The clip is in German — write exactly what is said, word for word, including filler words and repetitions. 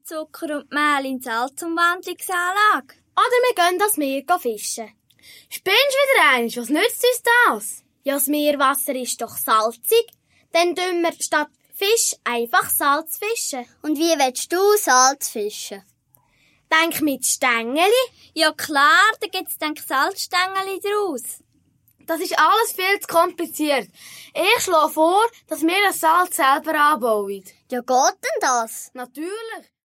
Zucker und Mehl in Salzumwandlungsanlage. Oder wir gehen ans Meer fischen. Spinnst du wieder eins? Was nützt uns das? Ja, das Meerwasser ist doch salzig. Dann tun wir statt Fisch einfach Salz fischen. Und wie willst du Salz fischen? Denk mit Stängeli. Ja klar, da gibt's dann Salzstängeli draus. Das ist alles viel zu kompliziert. Ich schlage vor, dass wir das Salz selber anbauen. Ja, geht denn das? Natürlich.